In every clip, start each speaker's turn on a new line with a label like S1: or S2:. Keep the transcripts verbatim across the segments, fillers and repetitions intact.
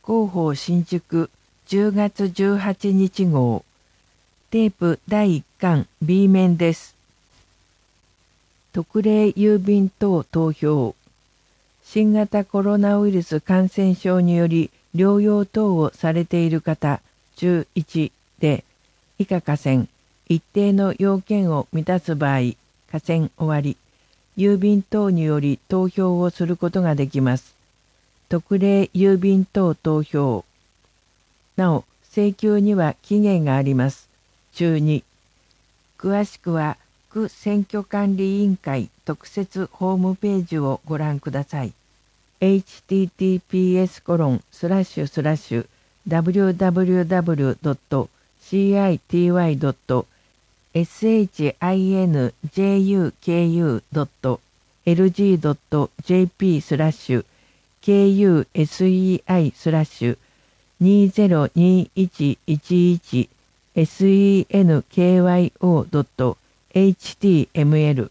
S1: 広報新宿じゅうがつじゅうはちにち号テープだいいっかん B 面です。特例郵便等投票。新型コロナウイルス感染症により療養等をされている方じゅういちで、以下下線、一定の要件を満たす場合、下線終わり、郵便等により投票をすることができます。特例郵便等投票。なお、請求には期限があります。中に。詳しくは、区選挙管理委員会特設ホームページをご覧ください。エイチティーティーピーエスコロンスラッシュスラッシュダブリューダブリューダブリュードットシーアイティーワイドットエスエイチアイエヌジェーユーケーユードットエルジードットジェーピースラッシュケーユーエスイーアイスラッシュにゼロにいちいちいちエスイーエヌケーワイオードットエイチティーエムエル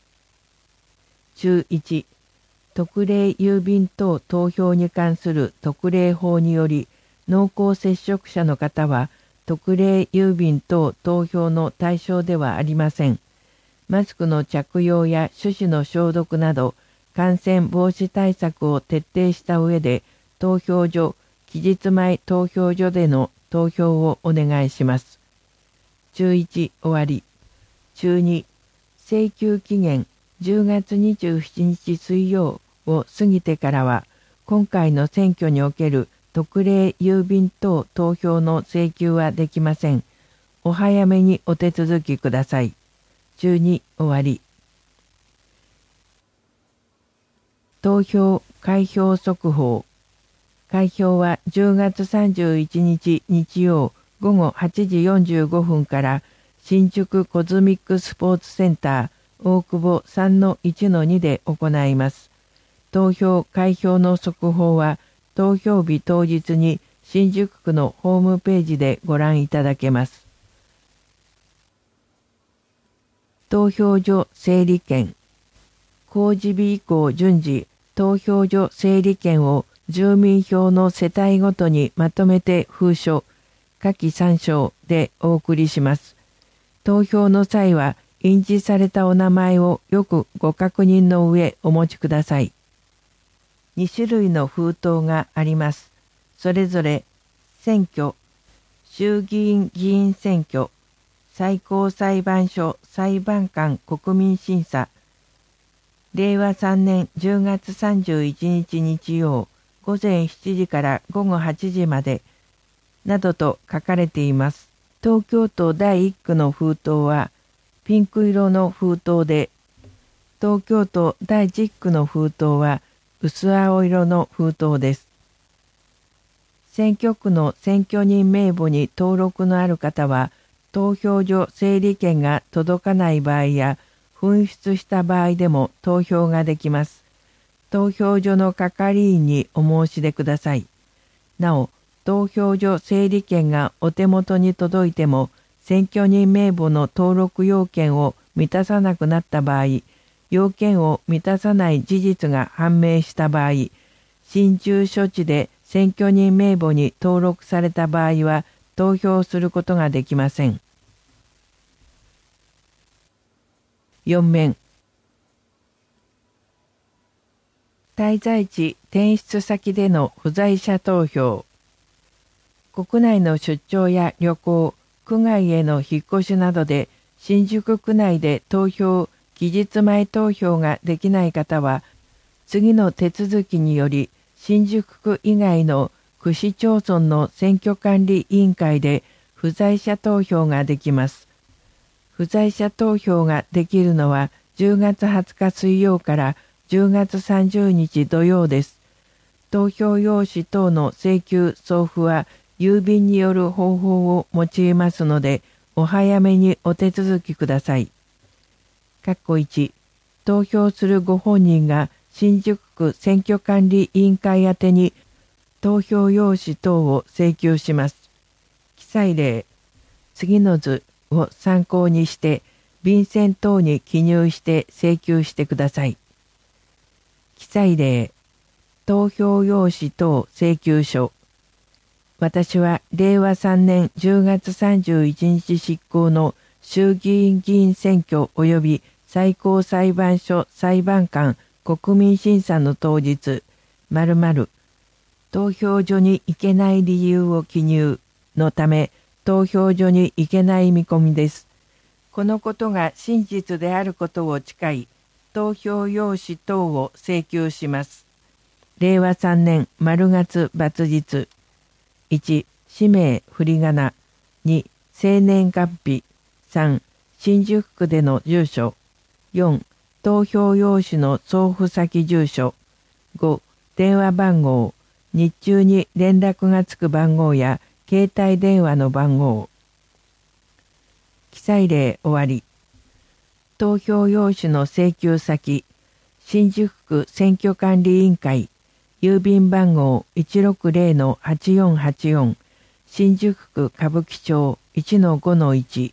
S1: 中いち特例郵便等投票に関する特例法により濃厚接触者の方は特例郵便等投票の対象ではありません。マスクの着用や手指の消毒など感染防止対策を徹底した上で投票所、期日前投票所での投票をお願いします。中いち終わり。中に請求期限じゅうがつにじゅうしちにち水曜を過ぎてからは今回の選挙における特例郵便等投票の請求はできません。お早めにお手続きください。中に終わり。投票開票速報。開票はじゅうがつさんじゅういちにち日曜午後はちじよんじゅうごふんから新宿コズミックスポーツセンター大久保 さんのいちのに で行います。投票開票の速報は投票日当日に新宿区のホームページでご覧いただけます。投票所整理券。公示日以降順次、投票所整理券を住民票の世帯ごとにまとめて封書、下記参照でお送りします。投票の際は、印字されたお名前をよくご確認の上お持ちください。にしゅるいの封筒があります。それぞれ、選挙、衆議院議員選挙、最高裁判所裁判官国民審査、れいわさんねんじゅうがつさんじゅういちにち日曜、午前しちじから午後はちじまで、などと書かれています。東京都だいいっくの封筒は、ピンク色の封筒で、東京都だいじゅっくの封筒は、薄青色の封筒です。選挙区の選挙人名簿に登録のある方は、投票所整理券が届かない場合や、紛失した場合でも投票ができます。投票所の係員にお申し出ください。なお、投票所整理券がお手元に届いても、選挙人名簿の登録要件を満たさなくなった場合、要件を満たさない事実が判明した場合、新中処置で選挙人名簿に登録された場合は投票することができません。よん面。滞在地転出先での不在者投票。国内の出張や旅行、区外への引っ越しなどで新宿区内で投票、期日前投票ができない方は、次の手続きにより新宿区以外の区市町村の選挙管理委員会で不在者投票ができます。不在者投票ができるのはじゅうがつはつか水曜からじゅうがつさんじゅうにち土曜です。投票用紙等の請求送付は郵便による方法を用いますので、お早めにお手続きください。括弧いち、投票するご本人が新宿区選挙管理委員会宛てに投票用紙等を請求します。記載例、次の図を参考にして便箋等に記入して請求してください。記載例、投票用紙等請求書、 私はれいわさんねんじゅうがつさんじゅういちにち執行の衆議院議員選挙及び最高裁判所裁判官国民審査の当日、〇〇投票所に行けない理由を記入のため、投票所に行けない見込みです。このことが真実であることを誓い、投票用紙等を請求します。れいわさんねん丸月抜日。いち、氏名振り仮名。に、生年月日。さん、新宿区での住所。よん、投票用紙の送付先住所。ご、電話番号。日中に連絡がつく番号や携帯電話の番号。記載例終わり。投票用紙の請求先。新宿区選挙管理委員会。郵便番号 いちろくぜろのはちよんはちよん 新宿区歌舞伎町 いちのごのいち。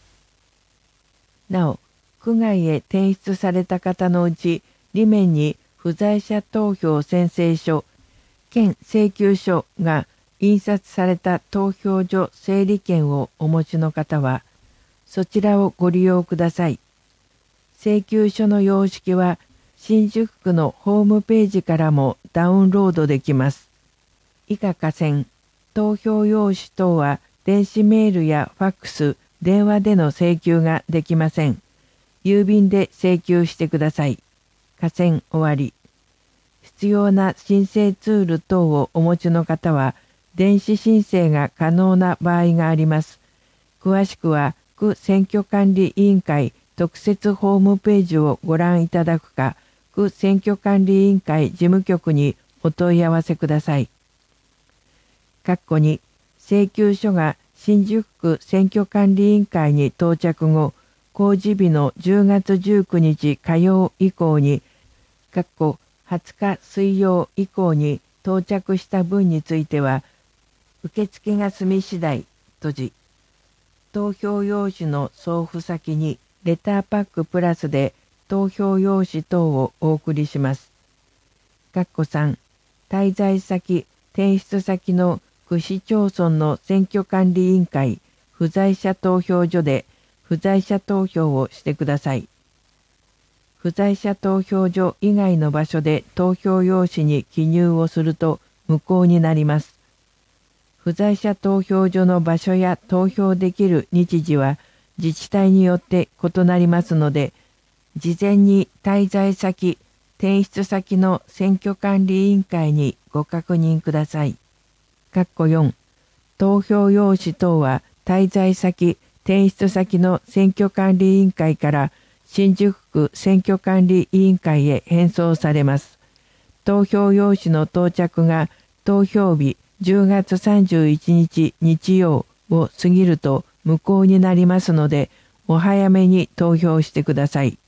S1: なお、区外へ転出された方のうち、裏面に不在者投票宣誓書、兼請求書が印刷された投票所整理券をお持ちの方は、そちらをご利用ください。請求書の様式は、新宿区のホームページからもダウンロードできます。以下下線、投票用紙等は電子メールやファックス、電話での請求ができません。郵便で請求してください。下線終わり。必要な申請ツール等をお持ちの方は、電子申請が可能な場合があります。詳しくは、区選挙管理委員会特設ホームページをご覧いただくか、区選挙管理委員会事務局にお問い合わせください。括弧に、請求書が新宿区選挙管理委員会に到着後、公示日のじゅうがつじゅうくにち火曜以降に、括弧はつか水曜以降に到着した分については、受付が済み次第、閉じ、投票用紙の送付先にレターパックプラスで投票用紙等をお送りします。括弧さん、滞在先、転出先の区市町村の選挙管理委員会不在者投票所で不在者投票をしてください。不在者投票所以外の場所で投票用紙に記入をすると無効になります。不在者投票所の場所や投票できる日時は自治体によって異なりますので、事前に滞在先、転出先の選挙管理委員会にご確認ください。括弧よん、投票用紙等は滞在先、転出先の選挙管理委員会から新宿区選挙管理委員会へ返送されます。投票用紙の到着が投票日じゅうがつさんじゅういちにち日曜を過ぎると無効になりますので、お早めに投票してください。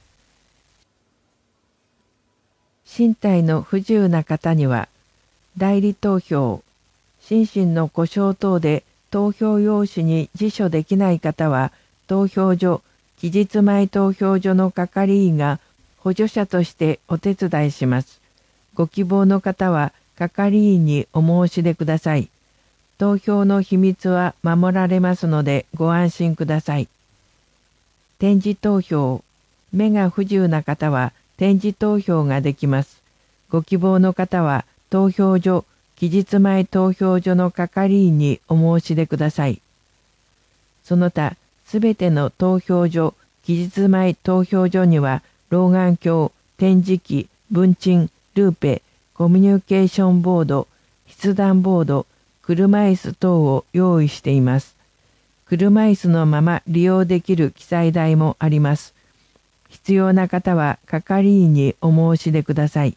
S1: 身体の不自由な方には、代理投票、心身の故障等で投票用紙に自書できない方は、投票所、期日前投票所の係員が補助者としてお手伝いします。ご希望の方は、係員にお申し出ください。投票の秘密は守られますのでご安心ください。点字投票、目が不自由な方は点字投票ができます。ご希望の方は投票所、期日前投票所の係員にお申し出ください。その他、すべての投票所、期日前投票所には老眼鏡、点字機、文鎮、ルーペ、コミュニケーションボード、筆談ボード、車椅子等を用意しています。車椅子のまま利用できる記載台もあります。必要な方は係員にお申し出ください。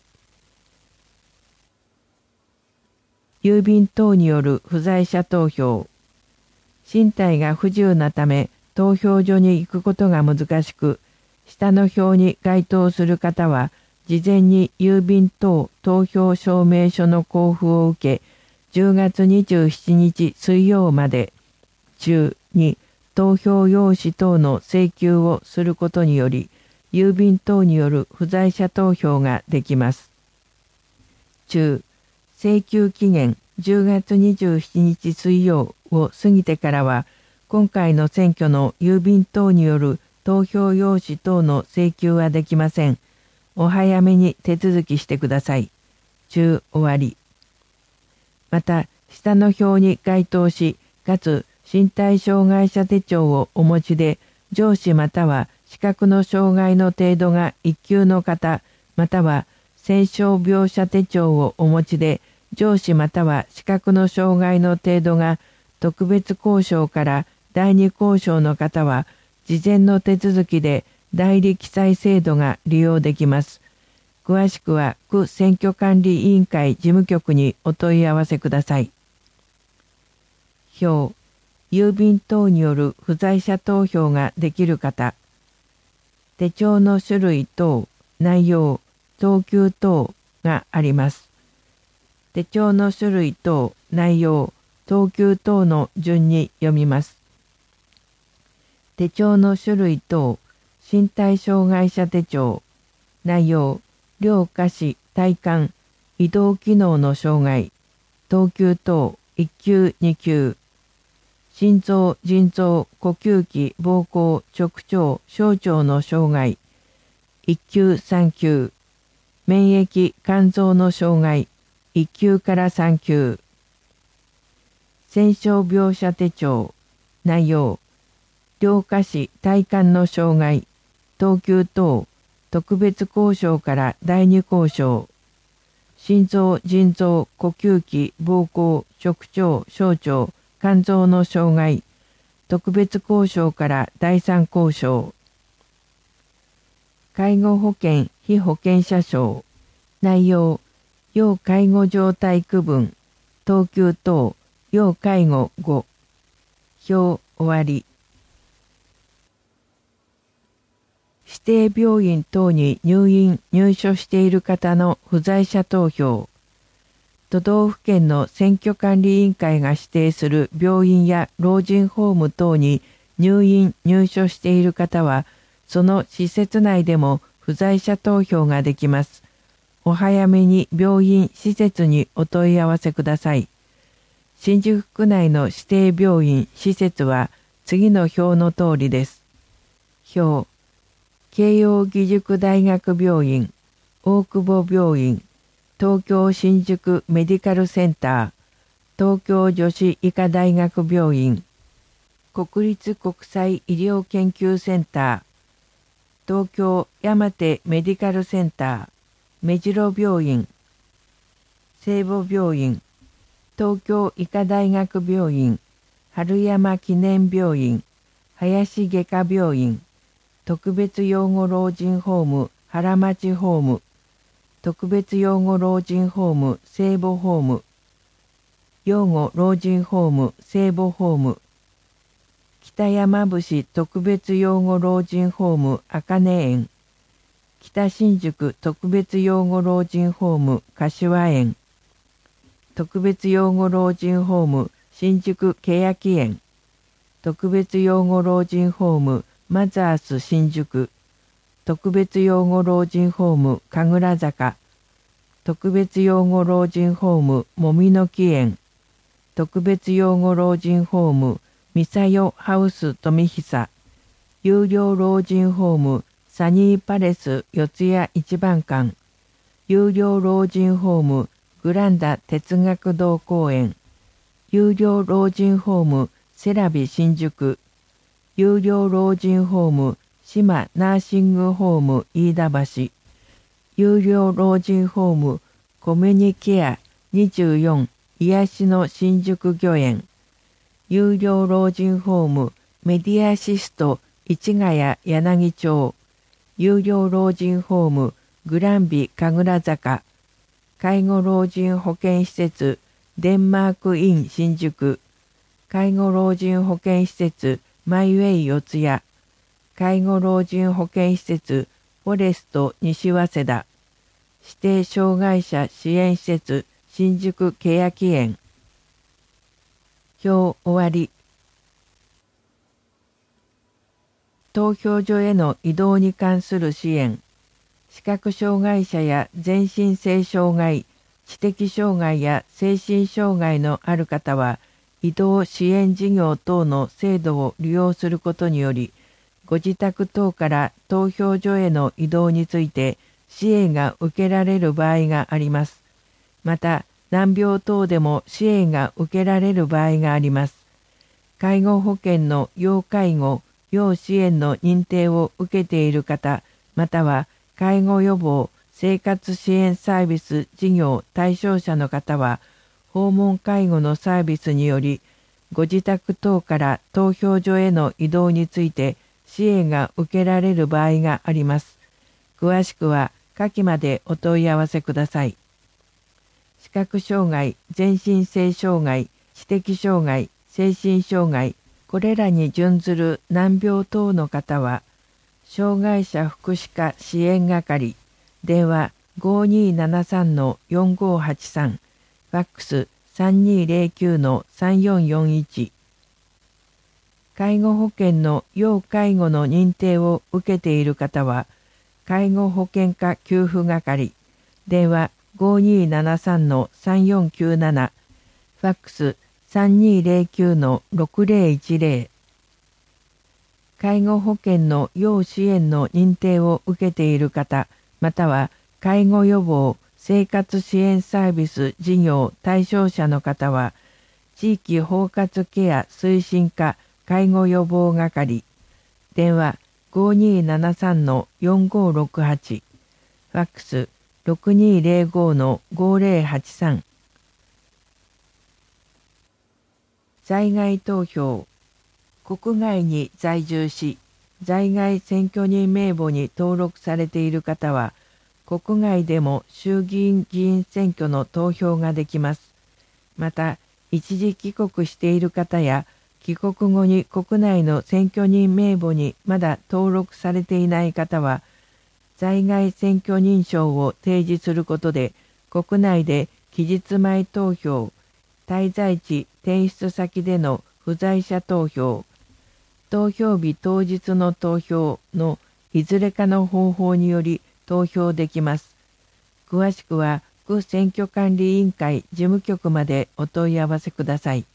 S1: 郵便等による不在者投票。身体が不自由なため投票所に行くことが難しく、下の表に該当する方は、事前に郵便等投票証明書の交付を受け、じゅうがつにじゅうしちにち水曜まで中に投票用紙等の請求をすることにより、郵便等による不在者投票ができます。中、請求期限じゅうがつにじゅうしちにち水曜を過ぎてからは、今回の選挙の郵便等による投票用紙等の請求はできません。お早めに手続きしてください。中終わり。また、下の表に該当し、かつ身体障害者手帳をお持ちで、上司または視覚の障害の程度が一級の方、または戦傷病者手帳をお持ちで、上司または視覚の障害の程度が特別交渉から第二交渉の方は、事前の手続きで代理記載制度が利用できます。詳しくは区選挙管理委員会事務局にお問い合わせください。表、郵便等による不在者投票ができる方。手帳の種類等、内容、等級等があります。手帳の種類等、内容、等級等の順に読みます。手帳の種類等、身体障害者手帳、内容、両下肢、体幹、移動機能の障害、等級等、いっきゅう、にきゅう、心臓、腎臓、呼吸器、膀胱、直腸、小腸の障害、いっきゅう、さんきゅう、免疫、肝臓の障害、いっきゅうからさんきゅう、戦傷病者手帳、内容、両下肢、体幹の障害、等級等、特別交渉から第二交渉、心臓、腎臓、呼吸器、膀胱、直腸、小腸、肝臓の障害、特別交渉から第三交渉、介護保険被保険者証、内容、要介護状態区分、等級等、要介護ご、表終わり。指定病院等に入院・入所している方の不在者投票。都道府県の選挙管理委員会が指定する病院や老人ホーム等に入院・入所している方は、その施設内でも不在者投票ができます。お早めに病院・施設にお問い合わせください。新宿区内の指定病院・施設は次の表の通りです。表、慶應義塾大学病院、大久保病院、東京新宿メディカルセンター、東京女子医科大学病院、国立国際医療研究センター、東京山手メディカルセンター、目白病院、聖母病院、東京医科大学病院、春山記念病院、林外科病院、特別養護老人ホーム原町ホーム、特別養護老人ホーム聖母ホーム、養護老人ホーム聖母ホーム、北山伏特別養護老人ホーム茜園、北新宿特別養護老人ホーム柏園、特別養護老人ホーム新宿欅園、特別養護老人ホームマザース新宿、特別養護老人ホーム神楽坂、特別養護老人ホームもみの木園、特別養護老人ホームみさよハウス富久、有料老人ホームサニーパレス四谷一番館、有料老人ホームグランダ哲学堂公園、有料老人ホームセラビ新宿、有料老人ホーム島ナーシングホーム飯田橋、有料老人ホームコミュニケアにじゅうよん癒しの新宿御苑、有料老人ホームメディアシスト市ヶ谷柳町、有料老人ホームグランビ神楽坂、介護老人保健施設デンマークイン新宿、介護老人保健施設マイウェイ四谷、介護老人保健施設フォレスト西早稲田、指定障害者支援施設新宿欅園。表終わり。投票所への移動に関する支援、視覚障害者や全身性障害、 知的障害や精神障害のある方は、移動支援事業等の制度を利用することにより、ご自宅等から投票所への移動について支援が受けられる場合があります。また、難病等でも支援が受けられる場合があります。介護保険の要介護、要支援の認定を受けている方、または介護予防、生活支援サービス事業対象者の方は、訪問介護のサービスにより、ご自宅等から投票所への移動について支援が受けられる場合があります。詳しくは下記までお問い合わせください。視覚障害、全身性障害、知的障害、精神障害、これらに準ずる難病等の方は、障害者福祉課支援係、電話 ごーにーななさんのよんごーはちさん、ファックス さんにーぜろきゅうのさんよんよんいち。介護保険の要介護の認定を受けている方は、介護保険課給付係、電話 ごーにーななさんのさんよんきゅうなな、ファックス さんにーぜろきゅうのろくぜろいちぜろ。介護保険の要支援の認定を受けている方、または介護予防、生活支援サービス事業対象者の方は、地域包括ケア推進課介護予防係、電話 ごーにーななさんのよんごーろくはち、ファックス ろくにーぜろごのごぜろはちさん。在外投票、国外に在住し、在外選挙人名簿に登録されている方は、国外でも衆議院議員選挙の投票ができます。また、一時帰国している方や、帰国後に国内の選挙人名簿にまだ登録されていない方は、在外選挙人証を提示することで、国内で期日前投票、滞在地転出先での不在者投票、投票日当日の投票のいずれかの方法により投票できます。詳しくは、区選挙管理委員会事務局までお問い合わせください。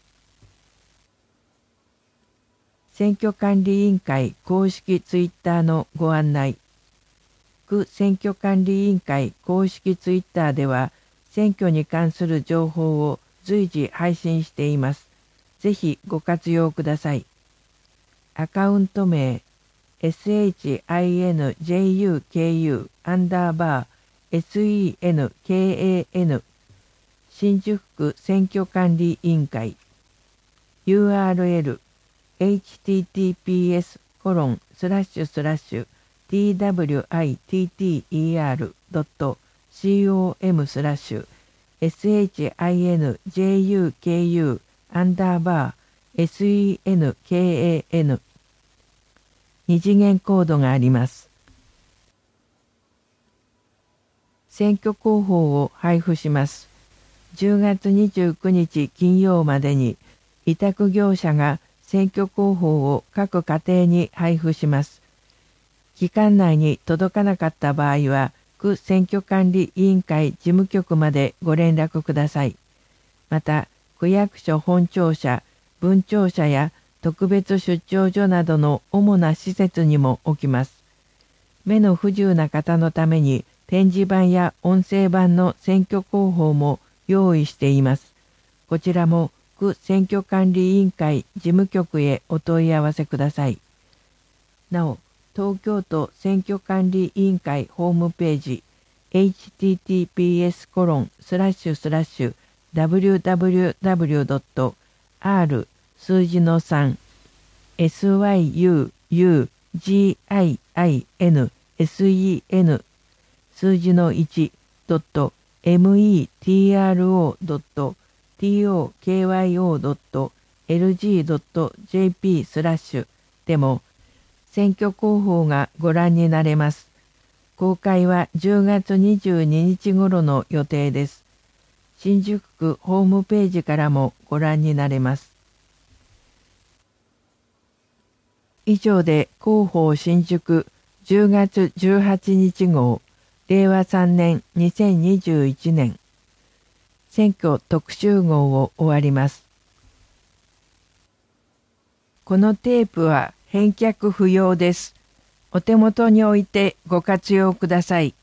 S1: 選挙管理委員会公式ツイッターのご案内。区選挙管理委員会公式ツイッターでは、選挙に関する情報を随時配信しています。ぜひご活用ください。アカウント名、シンジュクアンダーバー センカン、新宿区選挙管理委員会。ユーアールエル、エイチティーティーピーエスコロンスラッシュスラッシュ ティーダブリューアイティーティーイーアールドットコム スラッシュ シンジュクアンダーバー センカン。二次元コードがあります。選挙広報を配布します。じゅうがつにじゅうくにち金曜までに委託業者が選挙広報を各家庭に配布します。期間内に届かなかった場合は、区選挙管理委員会事務局までご連絡ください。また、区役所本庁舎、分庁舎や特別出張所などの主な施設にも置きます。目の不自由な方のために展示板や音声版の選挙広報も用意しています。こちらも区選挙管理委員会事務局へお問い合わせください。なお、東京都選挙管理委員会ホームページ エイチティーティーピーエスコロンスラッシュスラッシュダブリューダブリューダブリュードットアール 数字のさん シンジュク数字のいちドット メトロドット トクヨドット エルジードットジェーピー スラッシュでも選挙広報がご覧になれます。公開はじゅうがつにじゅうににち頃の予定です。新宿区ホームページからもご覧になれます。以上で広報新宿じゅうがつじゅうはちにち号、れいわさんねんにせんにじゅういちねん選挙特集号を終わります。このテープは返却不要です。お手元に置いてご活用ください。